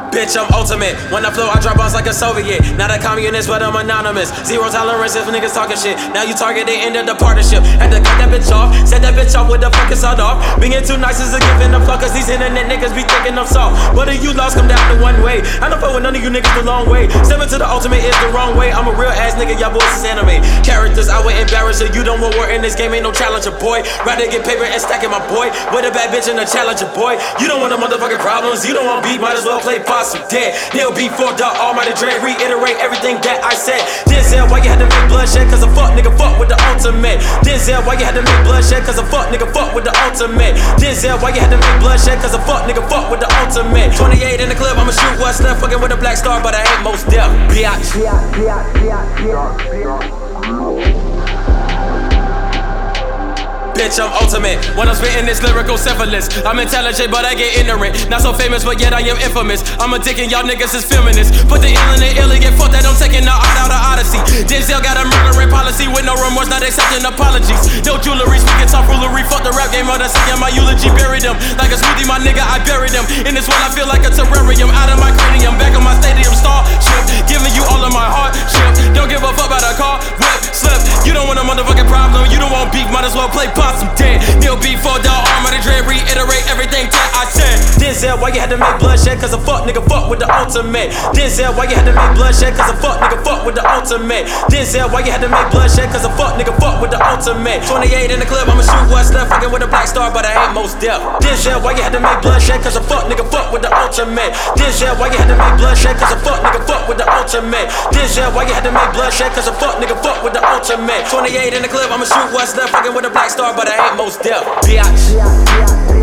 Bitch, I'm ultimate. When I flow, I drop bombs like a Soviet. Not a communist, but I'm anonymous. Zero tolerance if niggas talking shit. Now you target, they ended the partnership. Had to cut that bitch off. Set that bitch off with the fucking sound off. Being too nice is a gift in the fuck, cause these internet niggas be thinking I'm soft. Whether you lost, come down to one way. I don't fuck with none of you niggas the long way. Stepping to the ultimate is the wrong way. I'm a real ass nigga, y'all boys is anime. Characters, I would embarrass her. You don't want war in this game, ain't no challenger, boy. Rather get paper and stack it, my boy. With a bad bitch and a challenger, boy. You don't want no motherfucking problems. You don't want beat, might as well play possum dead. They'll be for the almighty dread. Reiterate everything that I said. Denzel, why you had to make bloodshed? Cause a fuck nigga fuck with the ultimate. Denzel, why you had to make bloodshed? Cause a fuck nigga fuck with the ultimate. Denzel, why you had to make bloodshed? Cause a fuck nigga fuck with the ultimate. 28 in the club, I'ma shoot what's left. Fucking with a black star, but I ain't most deaf. Biatch. Bitch, I'm ultimate. When I'm spitting this lyrical syphilis, I'm intelligent, but I get ignorant. Not so famous, but yet I am infamous. I'm a dick and y'all niggas is feminists. Put the ill in the ill and get fucked that I'm taking the art out of Odyssey. Denzel got a murdering policy with no remorse, not accepting apologies. No jewelry, speaking tomfoolery. Fuck the rap game, all that singing my eulogy. Buried them like a smoothie, my nigga, I buried them. In this world, I feel like a terrarium. Out of my cranium, back on my stadium starship. Giving you all of my hardship. Don't give a fuck about a car, whip, slip. You don't want a motherfucking problem. You don't want beef, might as well play possum dead. Neil B for the almighty dread. Reiterate everything that I said. Denzel, why you had to make bloodshed? Cause a fuck nigga fuck with the ultimate. Denzel, why you had to make bloodshed? Cause a fuck nigga fuck with the ultimate. Denzel, why you had to make bloodshed? Cause a fuck nigga fuck with the ultimate. 28 in the club, I'ma shoot what's left. Fucking with a black star, but I ain't most deaf. Denzel, why you had to make bloodshed? Cause a fuck nigga fuck with the ultimate. Denzel, why you had to make bloodshed? Cause a fuck nigga fuck with the ultimate. Denzel, why you had to make bloodshed? Cause a fuck nigga fuck with the ultimate. 28 in the club, I'ma shoot what's left. Fucking with a black star, but I ain't most deaf. Biatch.